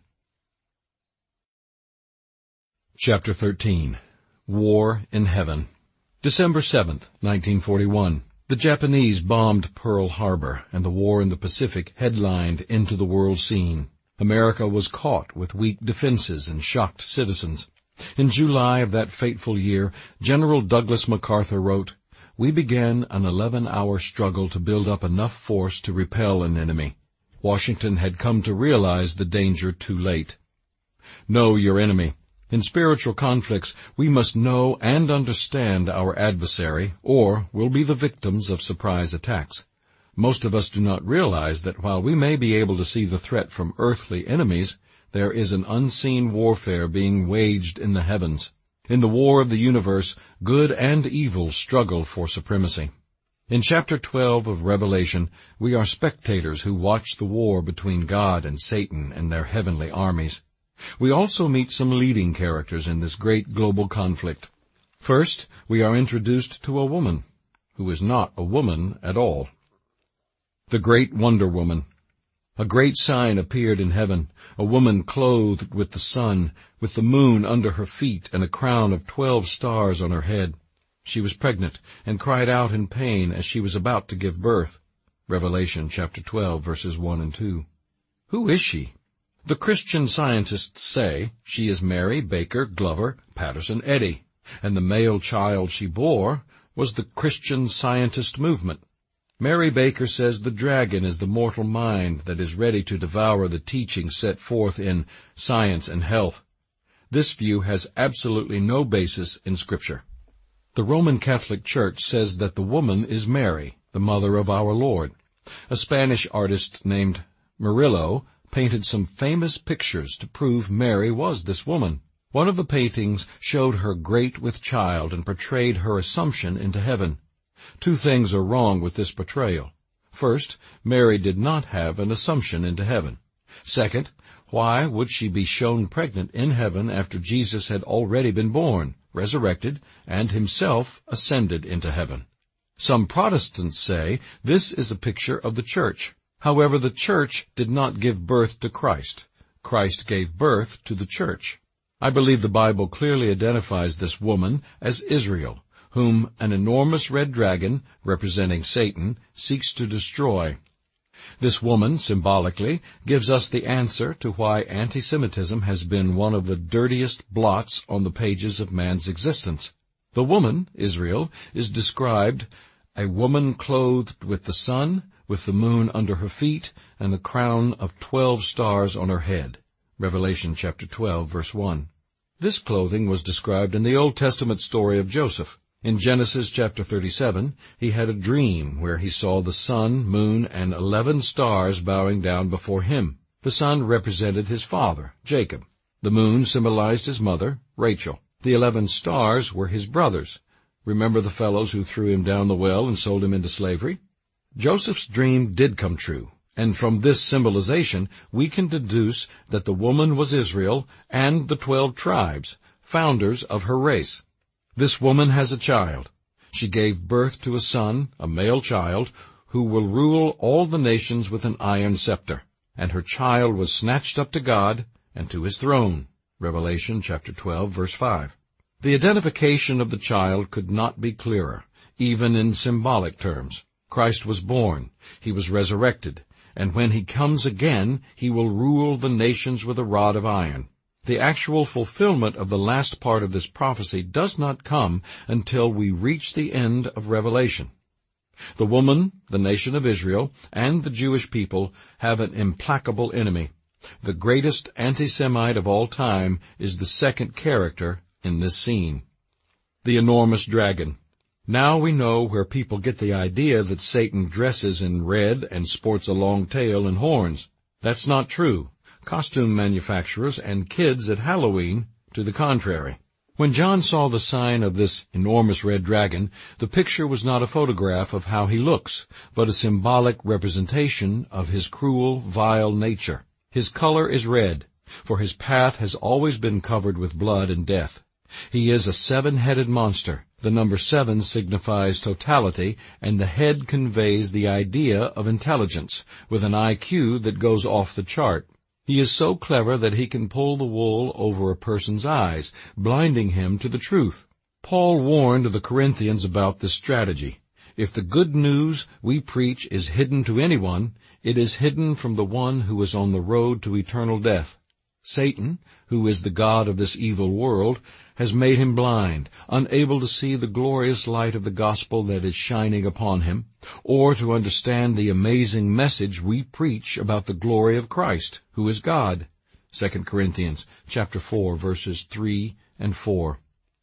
Chapter thirteen. War in Heaven. December seventh, nineteen forty-one. The Japanese bombed Pearl Harbor, and the war in the Pacific headlined into the world scene. America was caught with weak defenses and shocked citizens. In July of that fateful year, General Douglas MacArthur wrote, "We began an eleven-hour struggle to build up enough force to repel an enemy. Washington had come to realize the danger too late." Know your enemy. In spiritual conflicts, we must know and understand our adversary, or we'll be the victims of surprise attacks. Most of us do not realize that while we may be able to see the threat from earthly enemies, there is an unseen warfare being waged in the heavens. In the war of the universe, good and evil struggle for supremacy. In chapter twelve of Revelation, we are spectators who watch the war between God and Satan and their heavenly armies. We also meet some leading characters in this great global conflict. First, we are introduced to a woman, who is not a woman at all. The Great Wonder Woman. A great sign appeared in heaven, a woman clothed with the sun, with the moon under her feet and a crown of twelve stars on her head. She was pregnant and cried out in pain as she was about to give birth. Revelation chapter twelve, verses one and two. Who is she? The Christian scientists say she is Mary Baker Glover Patterson Eddy, and the male child she bore was the Christian Scientist movement. Mary Baker says the dragon is the mortal mind that is ready to devour the teachings set forth in Science and Health. This view has absolutely no basis in Scripture. The Roman Catholic Church says that the woman is Mary, the mother of our Lord. A Spanish artist named Murillo painted some famous pictures to prove Mary was this woman. One of the paintings showed her great with child and portrayed her assumption into heaven. Two things are wrong with this portrayal. First, Mary did not have an assumption into heaven. Second, why would she be shown pregnant in heaven after Jesus had already been born, resurrected, and himself ascended into heaven? Some Protestants say this is a picture of the church. However, the church did not give birth to Christ. Christ gave birth to the church. I believe the Bible clearly identifies this woman as Israel, whom an enormous red dragon, representing Satan, seeks to destroy. This woman, symbolically, gives us the answer to why anti-Semitism has been one of the dirtiest blots on the pages of man's existence. The woman, Israel, is described a woman clothed with the sun, with the moon under her feet, and the crown of twelve stars on her head. Revelation chapter twelve, verse one. This clothing was described in the Old Testament story of Joseph. In Genesis chapter thirty-seven, he had a dream where he saw the sun, moon, and eleven stars bowing down before him. The sun represented his father, Jacob. The moon symbolized his mother, Rachel. The eleven stars were his brothers. Remember the fellows who threw him down the well and sold him into slavery? Joseph's dream did come true, and from this symbolization we can deduce that the woman was Israel and the twelve tribes, founders of her race. This woman has a child. She gave birth to a son, a male child, who will rule all the nations with an iron scepter. And her child was snatched up to God and to his throne. Revelation chapter twelve, verse five. The identification of the child could not be clearer, even in symbolic terms. Christ was born, he was resurrected, and when he comes again, he will rule the nations with a rod of iron. The actual fulfillment of the last part of this prophecy does not come until we reach the end of Revelation. The woman, the nation of Israel, and the Jewish people have an implacable enemy. The greatest anti-Semite of all time is the second character in this scene. The enormous dragon. Now we know where people get the idea that Satan dresses in red and sports a long tail and horns. That's not true. Costume manufacturers and kids at Halloween to the contrary. When John saw the sign of this enormous red dragon, the picture was not a photograph of how he looks, but a symbolic representation of his cruel, vile nature. His color is red, for his path has always been covered with blood and death. He is a seven-headed monster. The number seven signifies totality, and the head conveys the idea of intelligence, with an I Q that goes off the chart. He is so clever that he can pull the wool over a person's eyes, blinding him to the truth. Paul warned the Corinthians about this strategy. If the good news we preach is hidden to anyone, it is hidden from the one who is on the road to eternal death. Satan, who is the god of this evil world, has made him blind, unable to see the glorious light of the gospel that is shining upon him, or to understand the amazing message we preach about the glory of Christ, who is God. Second Corinthians chapter four, verses three and four.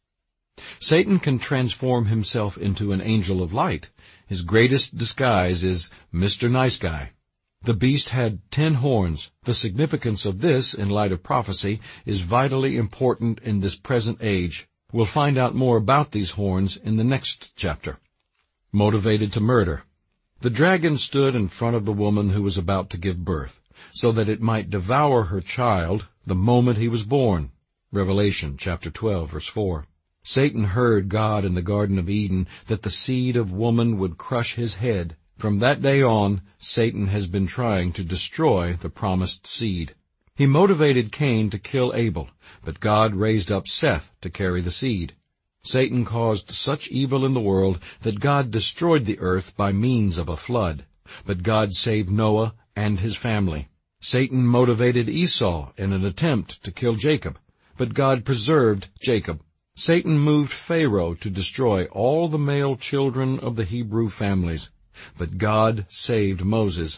Satan can transform himself into an angel of light. His greatest disguise is Mister Nice Guy. The beast had ten horns. The significance of this, in light of prophecy, is vitally important in this present age. We'll find out more about these horns in the next chapter. Motivated to murder. The dragon stood in front of the woman who was about to give birth, so that it might devour her child the moment he was born. Revelation chapter twelve, verse four. Satan heard God in the Garden of Eden that the seed of woman would crush his head. From that day on, Satan has been trying to destroy the promised seed. He motivated Cain to kill Abel, but God raised up Seth to carry the seed. Satan caused such evil in the world that God destroyed the earth by means of a flood, but God saved Noah and his family. Satan motivated Esau in an attempt to kill Jacob, but God preserved Jacob. Satan moved Pharaoh to destroy all the male children of the Hebrew families, but God saved Moses.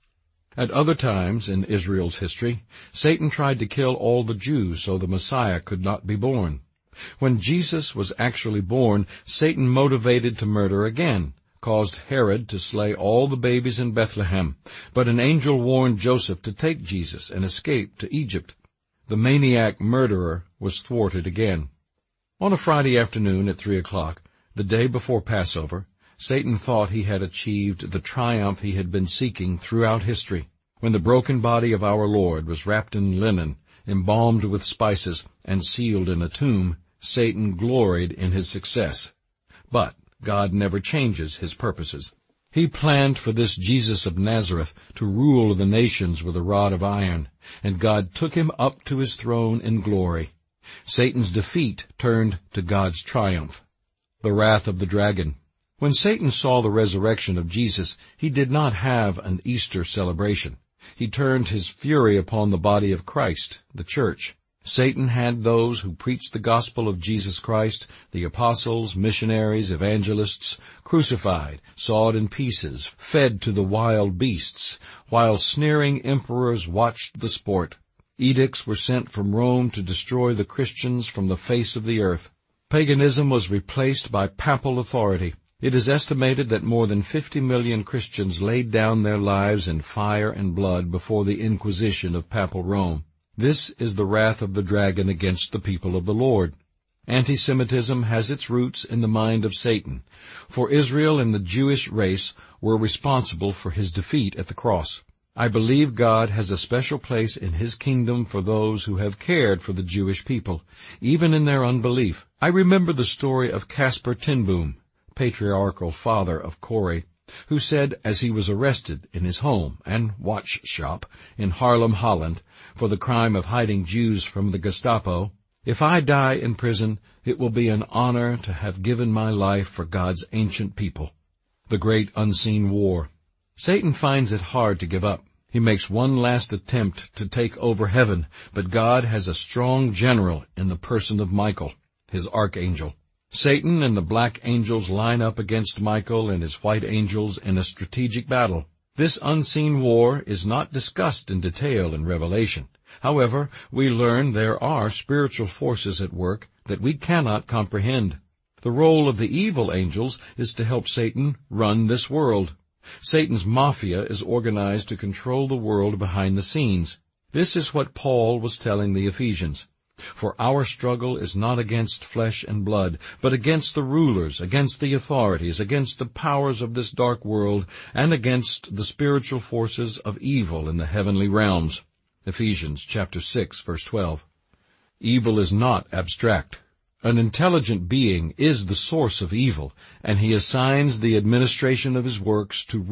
At other times in Israel's history, Satan tried to kill all the Jews so the Messiah could not be born. When Jesus was actually born, Satan motivated to murder again, caused Herod to slay all the babies in Bethlehem, but an angel warned Joseph to take Jesus and escape to Egypt. The maniac murderer was thwarted again. On a Friday afternoon at three o'clock, the day before Passover, Satan thought he had achieved the triumph he had been seeking throughout history. When the broken body of our Lord was wrapped in linen, embalmed with spices, and sealed in a tomb, Satan gloried in his success. But God never changes his purposes. He planned for this Jesus of Nazareth to rule the nations with a rod of iron, and God took him up to his throne in glory. Satan's defeat turned to God's triumph. The wrath of the dragon. When Satan saw the resurrection of Jesus, he did not have an Easter celebration. He turned his fury upon the body of Christ, the church. Satan had those who preached the gospel of Jesus Christ, the apostles, missionaries, evangelists, crucified, sawed in pieces, fed to the wild beasts, while sneering emperors watched the sport. Edicts were sent from Rome to destroy the Christians from the face of the earth. Paganism was replaced by papal authority. It is estimated that more than fifty million Christians laid down their lives in fire and blood before the Inquisition of Papal Rome. This is the wrath of the dragon against the people of the Lord. Anti-Semitism has its roots in the mind of Satan, for Israel and the Jewish race were responsible for his defeat at the cross. I believe God has a special place in his kingdom for those who have cared for the Jewish people, even in their unbelief. I remember the story of Caspar Tinboom, patriarchal father of Corey, who said as he was arrested in his home and watch shop in Haarlem, Holland, for the crime of hiding Jews from the Gestapo, "If I die in prison, it will be an honor to have given my life for God's ancient people." The great unseen war. Satan finds it hard to give up. He makes one last attempt to take over heaven, but God has a strong general in the person of Michael, his archangel. Satan and the black angels line up against Michael and his white angels in a strategic battle. This unseen war is not discussed in detail in Revelation. However, we learn there are spiritual forces at work that we cannot comprehend. The role of the evil angels is to help Satan run this world. Satan's mafia is organized to control the world behind the scenes. This is what Paul was telling the Ephesians. For our struggle is not against flesh and blood, but against the rulers, against the authorities, against the powers of this dark world, and against the spiritual forces of evil in the heavenly realms. Ephesians chapter six, verse twelve. Evil is not abstract. An intelligent being is the source of evil, and he assigns the administration of his works to